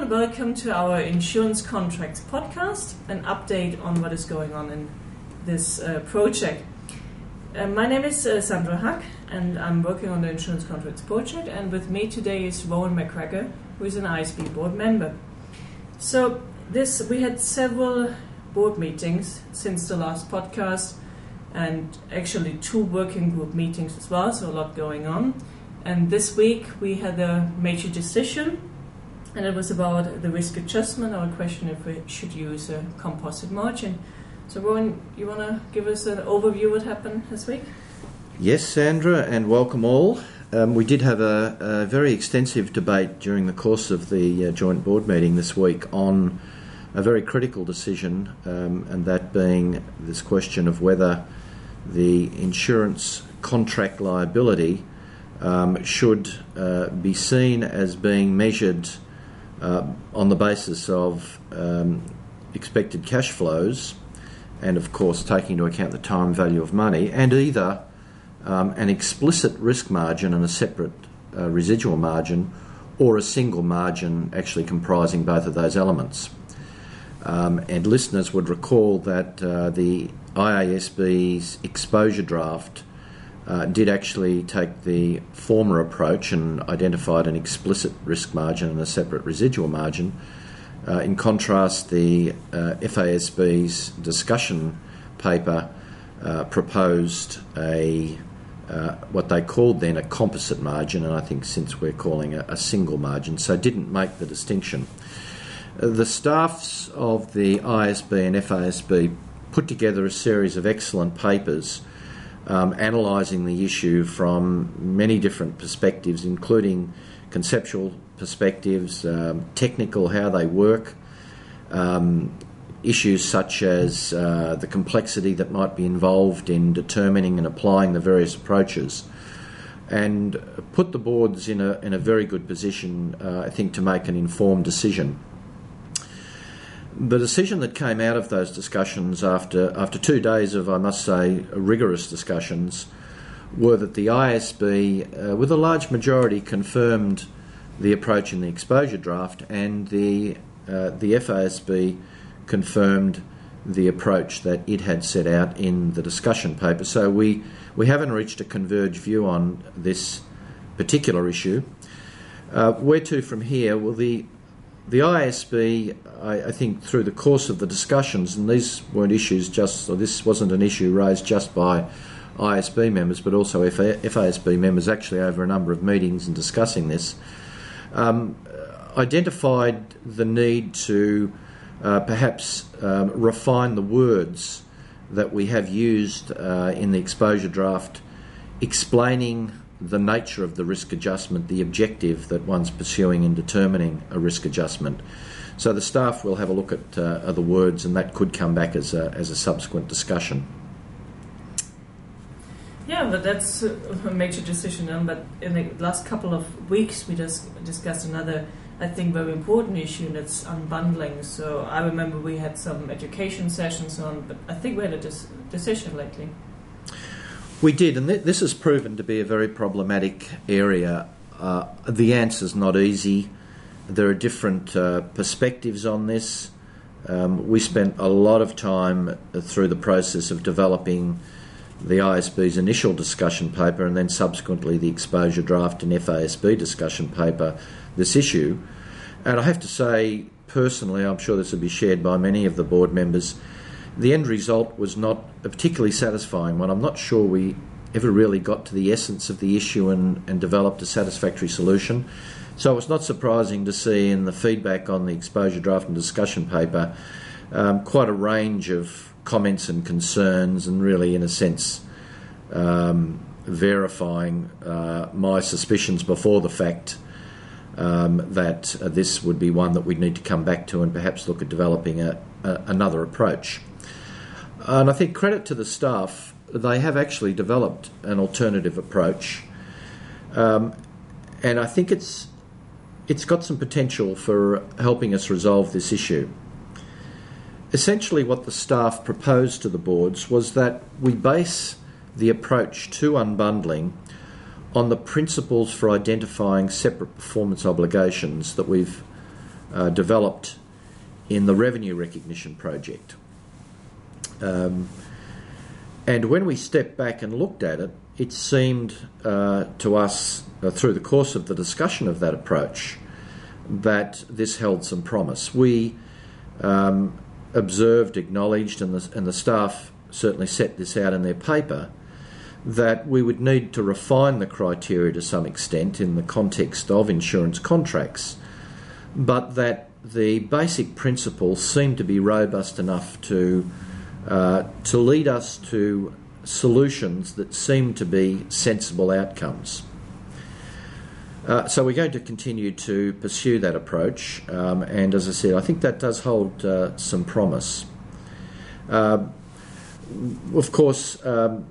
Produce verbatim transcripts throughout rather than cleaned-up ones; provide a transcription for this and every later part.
and welcome to our Insurance Contracts podcast, an update on what is going on in this uh, project. Uh, my name is uh, Sandra Hack, and I'm working on the Insurance Contracts project, and with me today is Rowan McGregor, who is an I S B board member. So this we had several board meetings since the last podcast, and actually two working group meetings as well, so a lot going on. And this week we had a major decision, and it was about the risk adjustment, or a question if we should use a composite margin. So Rowan, you want to give us an overview of what happened this week? Yes, Sandra, and welcome all. Um, we did have a, a very extensive debate during the course of the uh, joint board meeting this week on a very critical decision, um, and that being this question of whether the insurance contract liability um, should uh, be seen as being measured uh, on the basis of um, expected cash flows, and of course taking into account the time value of money, and either um, an explicit risk margin and a separate uh, residual margin, or a single margin actually comprising both of those elements. Um, and listeners would recall that uh, the I A S B's exposure draft uh, did actually take the former approach and identified an explicit risk margin and a separate residual margin. Uh, in contrast, the uh, F A S B's discussion paper uh, proposed a uh, what they called then a composite margin, and I think since we're calling it a single margin, so didn't make the distinction. Uh, the staffs of the I S B and F A S B put together a series of excellent papers um, analysing the issue from many different perspectives, including conceptual perspectives, um, technical, how they work, um, issues such as uh, the complexity that might be involved in determining and applying the various approaches, and put the boards in a in a very good position, uh, I think, to make an informed decision. The decision that came out of those discussions after after two days of, I must say, rigorous discussions, were that the I S B, uh, with a large majority, confirmed the approach in the exposure draft, and the uh, the F A S B confirmed the approach that it had set out in the discussion paper. So we, we haven't reached a converged view on this particular issue. Uh, where to from here? Well, the the I S B, I, I think, through the course of the discussions, and these weren't issues just, or this wasn't an issue raised just by I S B members, but also F A S B members, actually over a number of meetings and discussing this, um, identified the need to uh, perhaps um, refine the words that we have used uh, in the exposure draft, explaining the nature of the risk adjustment, the objective that one's pursuing in determining a risk adjustment. So the staff will have a look at uh, the words, and that could come back as a, as a subsequent discussion. Yeah, but that's a major decision. Um, but in the last couple of weeks, we just discussed another, I think, very important issue, and it's unbundling. So I remember we had some education sessions on, but I think we had a dis- decision lately. We did, and th- this has proven to be a very problematic area. Uh, the answer's not easy. There are different uh, perspectives on this. Um, we spent a lot of time through the process of developing the I S B's initial discussion paper, and then subsequently the exposure draft and F A S B discussion paper, this issue. And I have to say, personally, I'm sure this will be shared by many of the board members, the end result was not a particularly satisfying one. I'm not sure we ever really got to the essence of the issue and, and developed a satisfactory solution. So it's not surprising to see in the feedback on the exposure draft and discussion paper um, quite a range of comments and concerns, and really, in a sense, um, verifying uh, my suspicions before the fact um, that uh, this would be one that we'd need to come back to and perhaps look at developing a, a, another approach. And I think credit to the staff, they have actually developed an alternative approach, um, and I think it's it's got some potential for helping us resolve this issue. Essentially, what the staff proposed to the boards was that we base the approach to unbundling on the principles for identifying separate performance obligations that we've uh, developed in the revenue recognition project. Um, and when we stepped back and looked at it, it seemed uh, to us, uh, through the course of the discussion of that approach, that this held some promise. We um, observed, acknowledged, and the, and the staff certainly set this out in their paper, that we would need to refine the criteria to some extent in the context of insurance contracts, but that the basic principles seemed to be robust enough to uh, to lead us to solutions that seem to be sensible outcomes. Uh, so we're going to continue to pursue that approach, um, and as I said, I think that does hold uh, some promise. Uh, of course, um,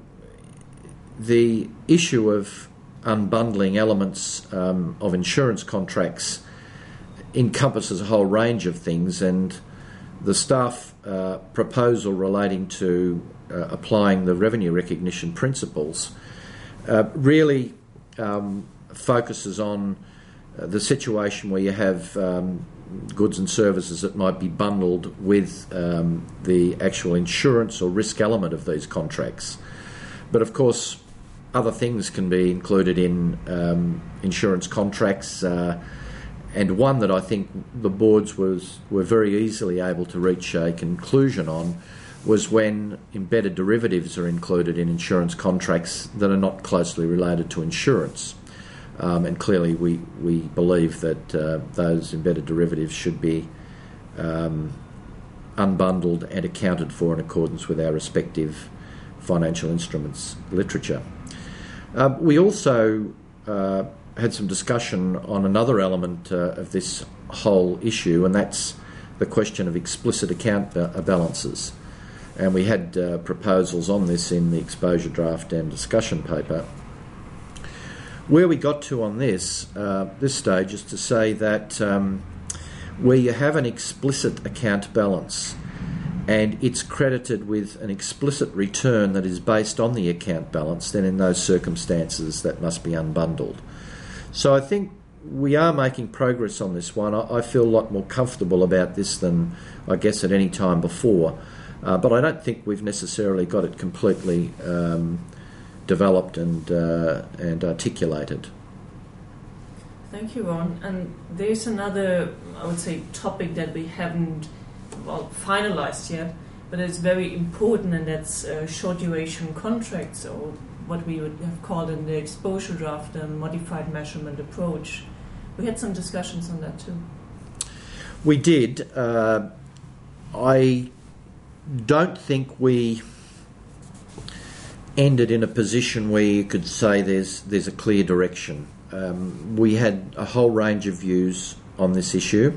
the issue of unbundling elements um, of insurance contracts encompasses a whole range of things, and the staff uh, proposal relating to uh, applying the revenue recognition principles uh, really um, focuses on uh, the situation where you have um, goods and services that might be bundled with um, the actual insurance or risk element of these contracts. But of course, other things can be included in um, insurance contracts, uh, and one that I think the boards was were very easily able to reach a conclusion on was when embedded derivatives are included in insurance contracts that are not closely related to insurance. Um, and clearly we, we believe that uh, those embedded derivatives should be um, unbundled and accounted for in accordance with our respective financial instruments literature. Uh, we also uh, had some discussion on another element uh, of this whole issue, and that's the question of explicit account ba- balances. And we had uh, proposals on this in the exposure draft and discussion paper. Where we got to on this, uh, this stage, is to say that um, where you have an explicit account balance and it's credited with an explicit return that is based on the account balance, then in those circumstances that must be unbundled. So I think we are making progress on this one. I, I feel a lot more comfortable about this than I guess at any time before, uh, but I don't think we've necessarily got it completely um, developed and uh, and articulated. Thank you, Ron. And there's another, I would say, topic that we haven't well finalized yet, but it's very important, and that's uh, short duration contracts, or what we would have called in the exposure draft a modified measurement approach. We had some discussions on that too. We did. Uh, I don't think we ended in a position where you could say there's there's a clear direction. Um, we had a whole range of views on this issue.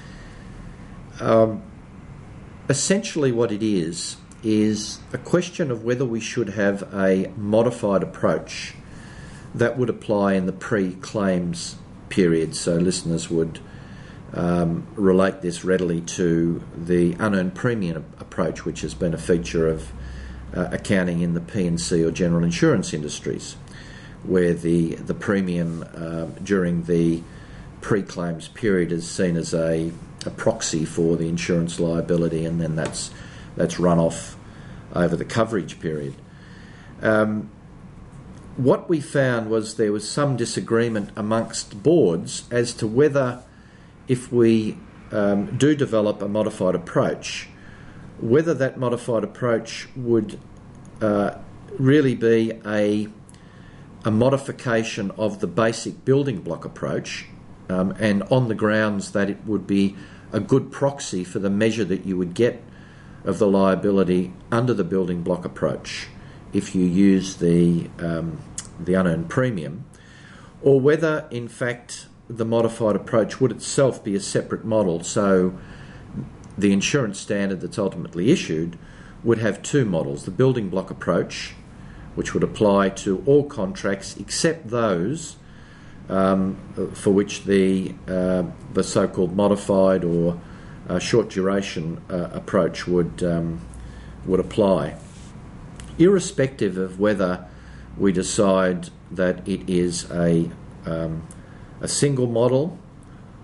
Um, essentially what it is is a question of whether we should have a modified approach that would apply in the pre-claims period, so listeners would um, relate this readily to the unearned premium approach, which has been a feature of uh, accounting in the P and C or general insurance industries, where the, the premium uh, during the pre-claims period is seen as a, a proxy for the insurance liability, and then that's that's run off over the coverage period. Um, what we found was there was some disagreement amongst boards as to whether, if we um, do develop a modified approach, whether that modified approach would uh, really be a, a modification of the basic building block approach, um, and on the grounds that it would be a good proxy for the measure that you would get of the liability under the building block approach if you use the um, the unearned premium, or whether in fact the modified approach would itself be a separate model, so the insurance standard that's ultimately issued would have two models: the building block approach, which would apply to all contracts except those um, for which the uh, the so-called modified or uh, short duration uh, approach would um, would apply, irrespective of whether we decide that it is a um, a single model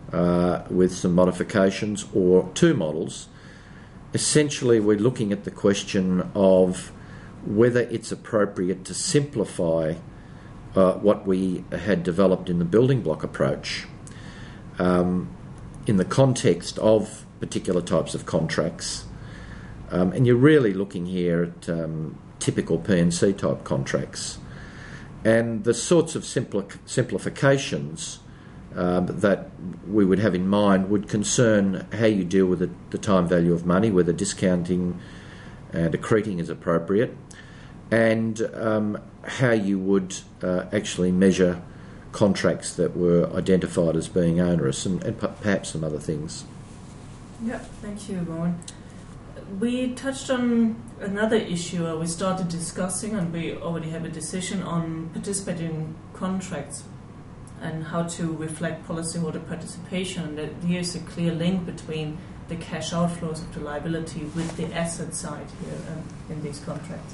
uh, with some modifications, or two models. Essentially, we're looking at the question of whether it's appropriate to simplify uh, what we had developed in the building block approach um, in the context of particular types of contracts. Um, and you're really looking here at um, typical P and C type contracts. And the sorts of simpli- simplifications uh, that we would have in mind would concern how you deal with the, the time value of money, whether discounting and accreting is appropriate, and um, how you would uh, actually measure contracts that were identified as being onerous, and, and p- perhaps some other things. Yeah, thank you, Rowan. We touched on another issue uh, we started discussing, and we already have a decision on participating contracts and how to reflect policyholder participation. And that here's a clear link between the cash outflows of the liability with the asset side here um, in these contracts.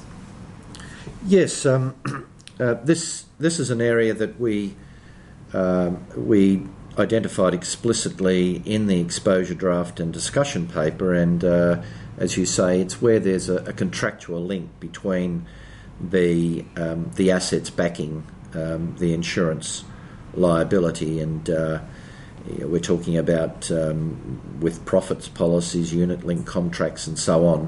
Yes, um, uh, this this is an area that we um, we identified explicitly in the exposure draft and discussion paper, and uh, as you say, it's where there's a, a contractual link between the um, the assets backing um, the insurance liability, and uh, we're talking about um, with profits policies, unit-linked contracts, and so on.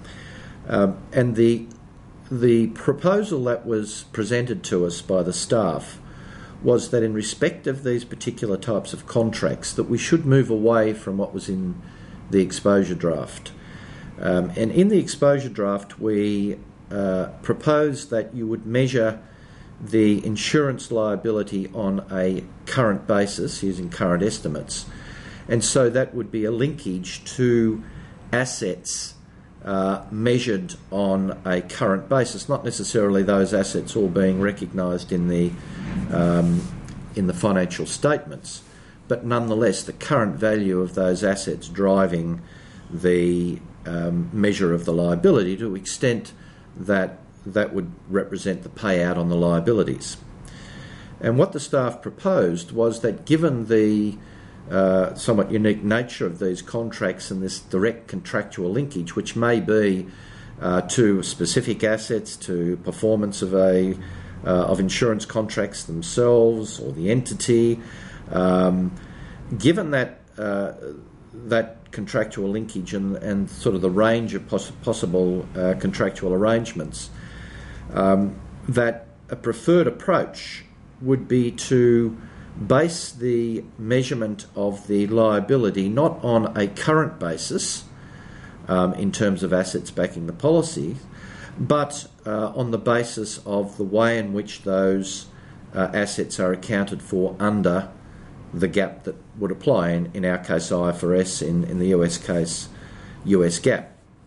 Um, and the the proposal that was presented to us by the staff was that in respect of these particular types of contracts, that we should move away from what was in the exposure draft. Um, and in the exposure draft, we uh, proposed that you would measure the insurance liability on a current basis using current estimates. And so that would be a linkage to assets uh, measured on a current basis, not necessarily those assets all being recognised in the um, in the financial statements, but nonetheless the current value of those assets driving the um, measure of the liability to the extent that that would represent the payout on the liabilities. And what the staff proposed was that given the uh, somewhat unique nature of these contracts and this direct contractual linkage, which may be uh, to specific assets, to performance of a uh, of insurance contracts themselves or the entity, um, given that uh, that contractual linkage and, and sort of the range of poss- possible uh, contractual arrangements, um, that a preferred approach would be to base the measurement of the liability not on a current basis um, in terms of assets backing the policy, but uh, on the basis of the way in which those uh, assets are accounted for under the gap that would apply, in, in our case I F R S, in, in the U S case U S GAAP.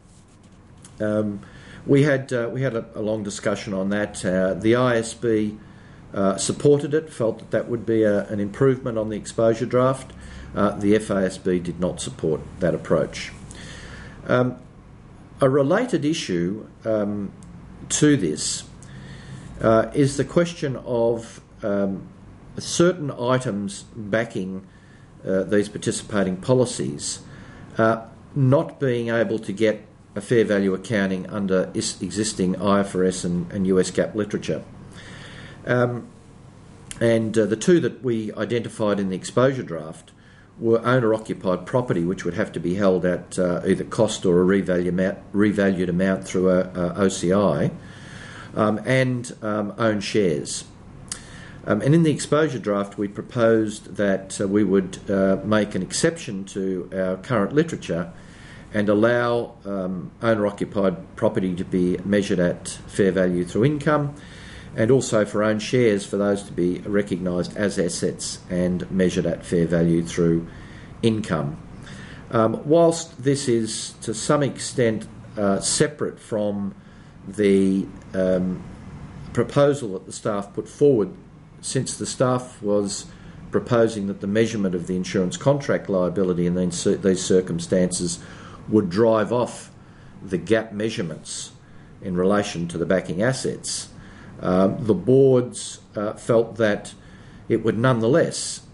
Um, we had uh, we had a, a long discussion on that. Uh, the I S B uh, supported it, felt that that would be a, an improvement on the exposure draft. Uh, the F A S B did not support that approach. Um, a related issue um, to this uh, is the question of um, certain items backing uh, these participating policies uh, not being able to get a fair value accounting under is existing I F R S and, and U S GAAP literature. Um, and uh, the two that we identified in the exposure draft were owner-occupied property, which would have to be held at uh, either cost or a revalue amount, revalued amount through a, a O C I, um, and um, own shares. Um, and in the exposure draft, we proposed that uh, we would uh, make an exception to our current literature and allow um, owner-occupied property to be measured at fair value through income, and also for own shares for those to be recognised as assets and measured at fair value through income. Um, whilst this is to some extent uh, separate from the um, proposal that the staff put forward, since the staff was proposing that the measurement of the insurance contract liability in these, these circumstances would drive off the gap measurements in relation to the backing assets, um, the boards uh, felt that it would nonetheless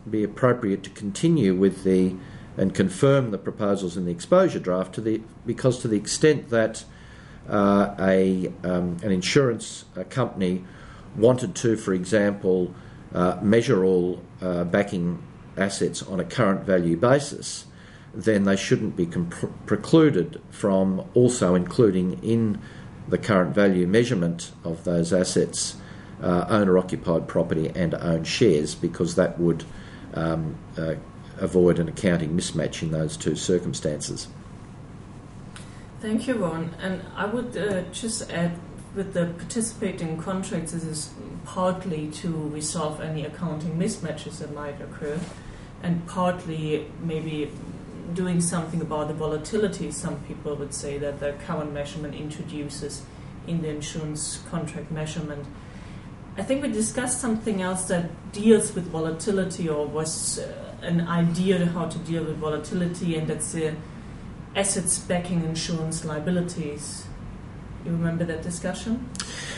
be appropriate to continue with the and confirm the proposals in the exposure draft to the because to the extent that uh, a um, an insurance uh, company wanted to, for example, uh, measure all uh, backing assets on a current value basis, then they shouldn't be comp- precluded from also including in the current value measurement of those assets uh, owner-occupied property and owned shares, because that would um, uh, avoid an accounting mismatch in those two circumstances. Thank you, Ron. And I would uh, just add, with the participating contracts, this is partly to resolve any accounting mismatches that might occur, and partly maybe doing something about the volatility some people would say that the current measurement introduces in the insurance contract measurement. I think we discussed something else that deals with volatility, or was uh, an idea to how to deal with volatility, and that's the assets backing insurance liabilities. You remember that discussion?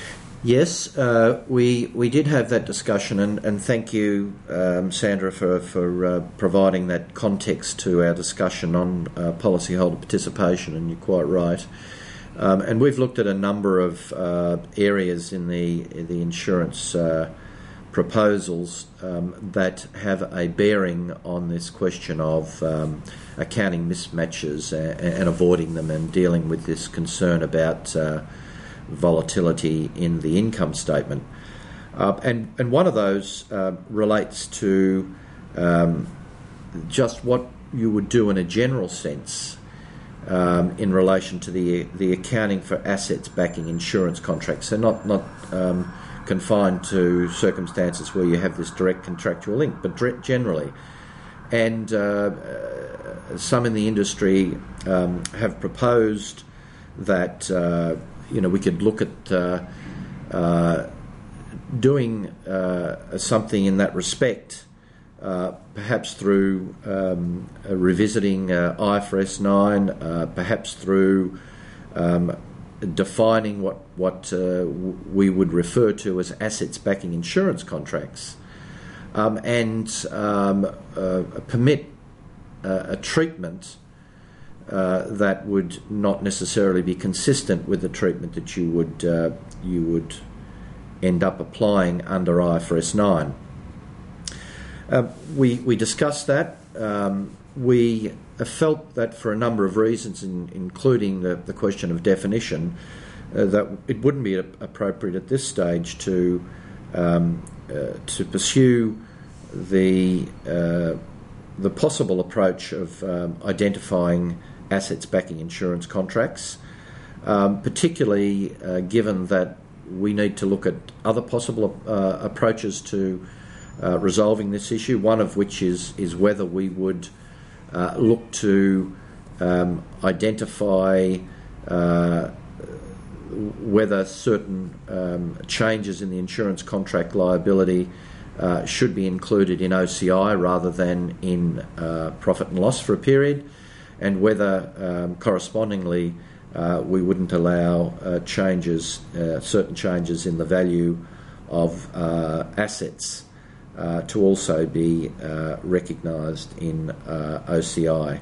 Yes, uh, we we did have that discussion, and, and thank you, um, Sandra, for for uh, providing that context to our discussion on uh, policyholder participation. And you're quite right. Um, and we've looked at a number of uh, areas in the the insurance uh, proposals um, that have a bearing on this question of um, accounting mismatches and, and avoiding them, and dealing with this concern about uh, volatility in the income statement. Uh, and, and one of those uh, relates to um, just what you would do in a general sense um, in relation to the the accounting for assets backing insurance contracts. So not, not um, confined to circumstances where you have this direct contractual link, but generally. And uh, some in the industry um, have proposed that uh, you know we could look at uh, uh, doing uh, something in that respect, uh, perhaps through um, uh, revisiting uh, I F R S nine, uh, perhaps through um, defining what what uh, w- we would refer to as assets backing insurance contracts, um, and um, uh, permit uh, a treatment uh, that would not necessarily be consistent with the treatment that you would uh, you would end up applying under I F R S nine. Uh, we we discussed that. Um, we felt that for a number of reasons, in, including the, the question of definition, uh, that it wouldn't be appropriate at this stage to um, uh, to pursue the uh, the possible approach of um, identifying assets backing insurance contracts, um, particularly uh, given that we need to look at other possible uh, approaches to uh, resolving this issue, one of which is, is whether we would uh, look to um, identify uh, whether certain um, changes in the insurance contract liability uh, should be included in O C I rather than in uh, profit and loss for a period, and whether um, correspondingly uh, we wouldn't allow uh, changes, uh, certain changes in the value of uh, assets uh, to also be uh, recognised in uh, O C I.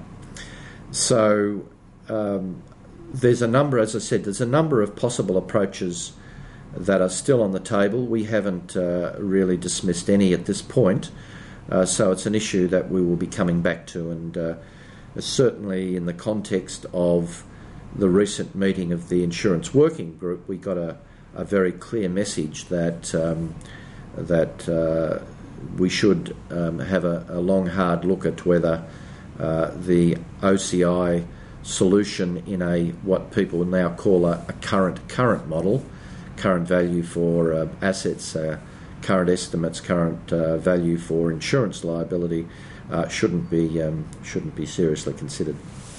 So um, there's a number, as I said, there's a number of possible approaches that are still on the table. We haven't uh, really dismissed any at this point, uh, so it's an issue that we will be coming back to, and uh, certainly in the context of the recent meeting of the Insurance Working Group, we got a, a very clear message that um, that uh, we should um, have a, a long, hard look at whether uh, the O C I solution in a what people now call a, a current current model, current value for uh, assets, uh, current estimates, current uh, value for insurance liability, uh, shouldn't be um, shouldn't be seriously considered.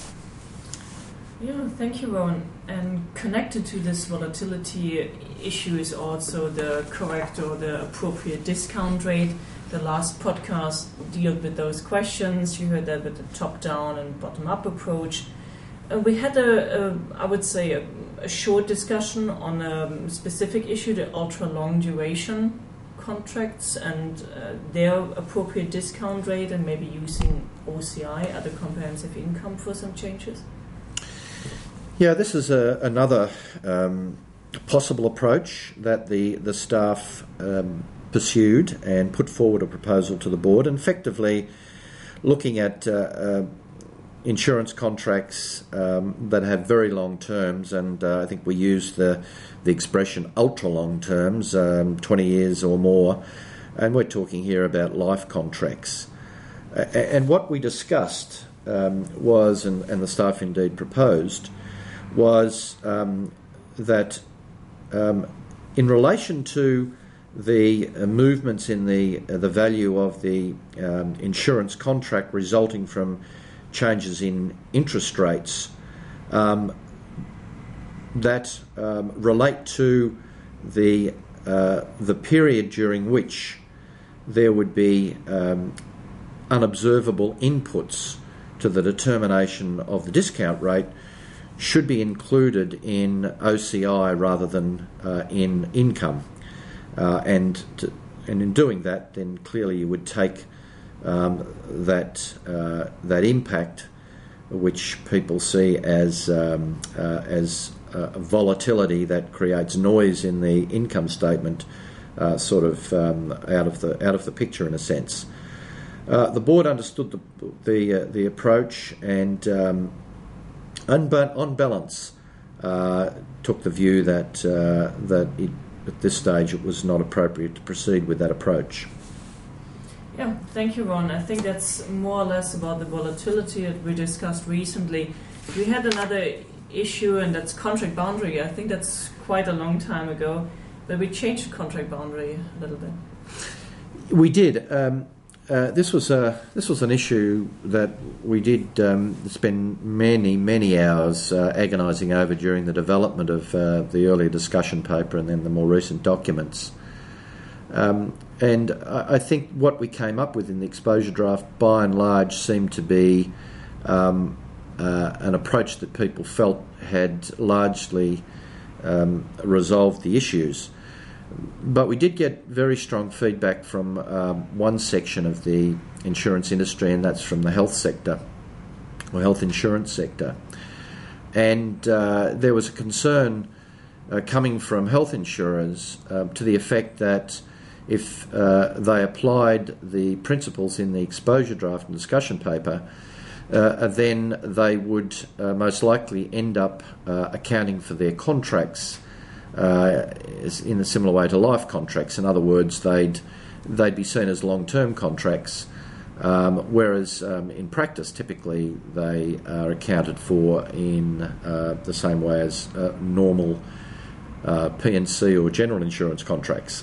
Yeah, thank you, Ron. And connected to this volatility issue is also the correct or the appropriate discount rate. The last podcast dealt with those questions. You heard that with the top-down and bottom-up approach. Uh, we had a, a, I would say, a, a short discussion on a specific issue, the ultra-long duration contracts and uh, their appropriate discount rate, and maybe using O C I, other comprehensive income, for some changes? Yeah, this is a, another um, possible approach that the, the staff um, pursued and put forward a proposal to the board, and effectively looking at uh, uh, insurance contracts um, that have very long terms, and uh, I think we use the the expression ultra long terms, um, twenty years or more, and we're talking here about life contracts. Uh, and what we discussed um, was, and, and the staff indeed proposed, was um, that um, in relation to the uh, movements in the uh, the value of the um, insurance contract resulting from changes in interest rates um, that um, relate to the uh, the period during which there would be um, unobservable inputs to the determination of the discount rate should be included in O C I rather than uh, in income. Uh, and to, and in doing that, then clearly you would take um, that uh, that impact, which people see as um, uh, as uh, volatility that creates noise in the income statement, uh, sort of um, out of the out of the picture in a sense. Uh, the board understood the the, uh, the approach and, um, and on balance, uh, took the view that uh, that it. At this stage, it was not appropriate to proceed with that approach. Yeah, thank you, Ron. I think that's more or less about the volatility that we discussed recently. We had another issue, and that's contract boundary. I think that's quite a long time ago, but we changed contract boundary a little bit. We did. Um, uh, this was a this was an issue that we did um, spend many many hours uh, agonising over during the development of uh, the earlier discussion paper and then the more recent documents. Um, and I, I think what we came up with in the exposure draft, by and large, seemed to be um, uh, an approach that people felt had largely um, resolved the issues. But we did get very strong feedback from um, one section of the insurance industry, and that's from the health sector, or health insurance sector. And uh, there was a concern uh, coming from health insurers uh, to the effect that if uh, they applied the principles in the exposure draft and discussion paper, uh, then they would uh, most likely end up uh, accounting for their contracts Uh, in a similar way to life contracts. In other words, they'd they'd be seen as long-term contracts, um, whereas um, in practice, typically they are accounted for in uh, the same way as uh, normal uh, P and C or general insurance contracts.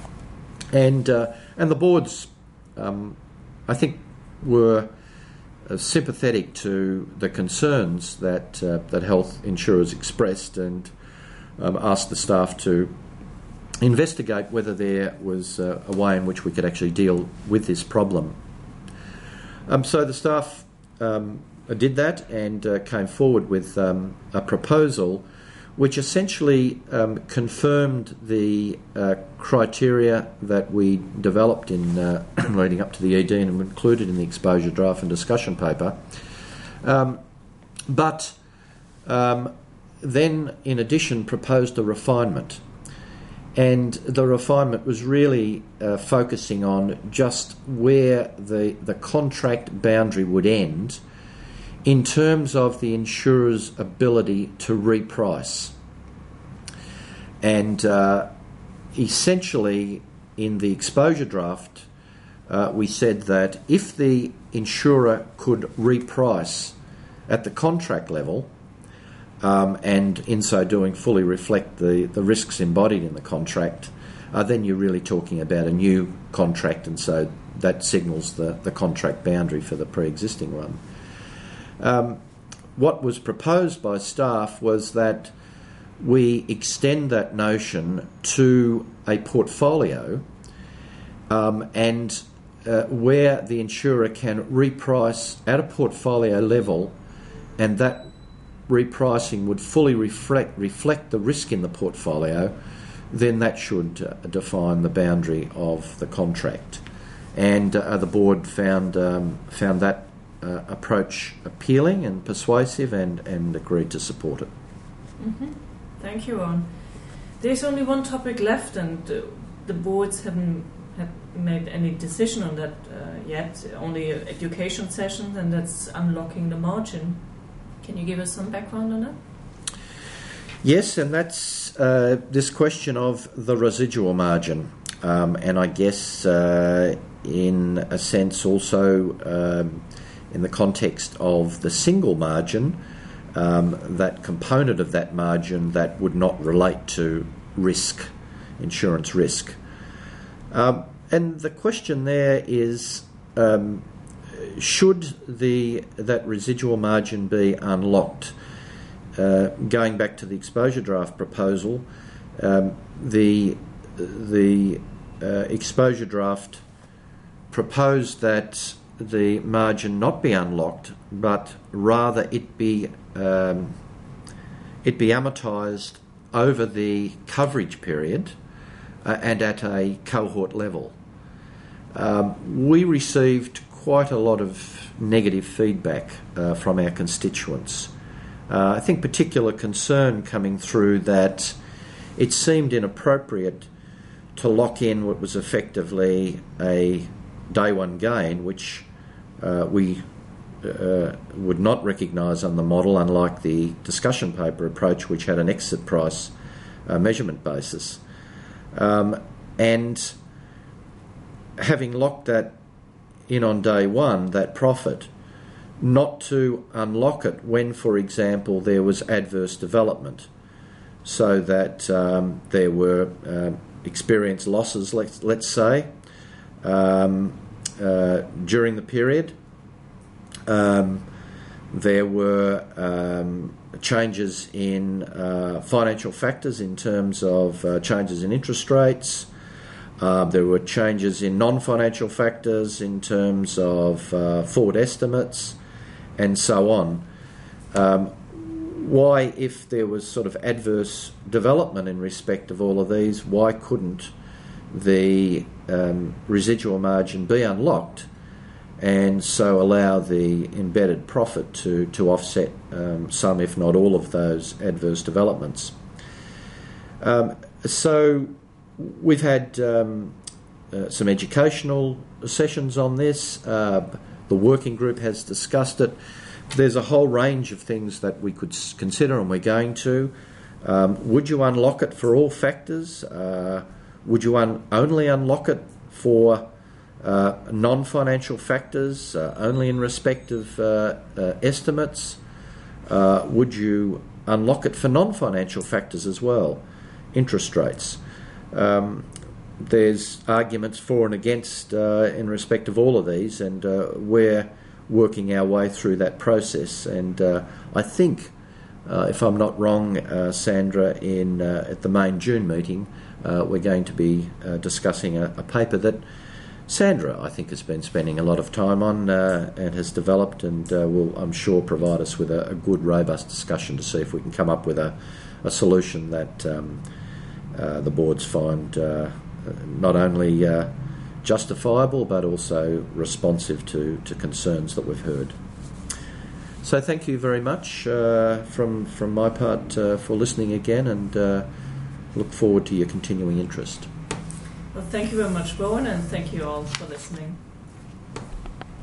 And uh, and the boards, um, I think, were uh, sympathetic to the concerns that uh, that health insurers expressed, and Um, asked the staff to investigate whether there was uh, a way in which we could actually deal with this problem. Um, so the staff um, did that and uh, came forward with um, a proposal which essentially um, confirmed the uh, criteria that we developed in uh, leading up to the E D and included in the exposure draft and discussion paper. Um, but um, then, in addition, proposed a refinement. And the refinement was really uh, focusing on just where the, the contract boundary would end in terms of the insurer's ability to reprice. And uh, essentially, in the exposure draft, uh, we said that if the insurer could reprice at the contract level, Um, and in so doing fully reflect the, the risks embodied in the contract, uh, then you're really talking about a new contract, and so that signals the, the contract boundary for the pre-existing one. Um, what was proposed by staff was that we extend that notion to a portfolio um, and uh, where the insurer can reprice at a portfolio level, and that repricing would fully reflect reflect the risk in the portfolio, then that should uh, define the boundary of the contract. And uh, the board found um, found that uh, approach appealing and persuasive, and, and agreed to support it. Mm-hmm. Thank you, Owen. There's only one topic left, and uh, the boards haven't have made any decision on that uh, yet. Only an education session, and that's unlocking the margin. Can you give us some background on that? Yes, and that's uh, this question of the residual margin, um, and I guess uh, in a sense also um, in the context of the single margin, um, that component of that margin that would not relate to risk, insurance risk. Um, and the question there is, um, should the that residual margin be unlocked? Uh, going back to the exposure draft proposal, um, the the uh, exposure draft proposed that the margin not be unlocked, but rather it be um, it be amortised over the coverage period uh, and at a cohort level. Um, we received quite a lot of negative feedback uh, from our constituents. Uh, I think particular concern coming through that it seemed inappropriate to lock in what was effectively a day one gain, which uh, we uh, would not recognise on the model, unlike the discussion paper approach, which had an exit price uh, measurement basis. Um, and having locked that in on day one, that profit, not to unlock it when, for example, there was adverse development, so that um, there were uh, experienced losses, let's, let's say, um, uh, during the period. Um, there were um, changes in uh, financial factors in terms of uh, changes in interest rates. Uh, there were changes in non-financial factors in terms of uh, forward estimates, and so on. Um, why, if there was sort of adverse development in respect of all of these, why couldn't the um, residual margin be unlocked and so allow the embedded profit to, to offset um, some, if not all, of those adverse developments? Um, so we've had um, uh, some educational sessions on this. Uh, The working group has discussed it. There's a whole range of things that we could consider, and we're going to. Um, would you unlock it for all factors? Uh, would you un- only unlock it for uh, non-financial factors, uh, only in respect of uh, uh, estimates? Uh, would you unlock it for non-financial factors as well, interest rates? Um, There's arguments for and against uh, in respect of all of these, and uh, we're working our way through that process. And uh, I think, uh, if I'm not wrong, uh, Sandra, in uh, at the main June meeting, uh, we're going to be uh, discussing a, a paper that Sandra, I think, has been spending a lot of time on uh, and has developed, and uh, will, I'm sure, provide us with a, a good, robust discussion to see if we can come up with a, a solution that um, uh, the boards find Uh, not only uh, justifiable but also responsive to, to concerns that we've heard. So thank you very much uh, from from my part uh, for listening again, and uh, look forward to your continuing interest. Well, thank you very much, Bowen, and thank you all for listening.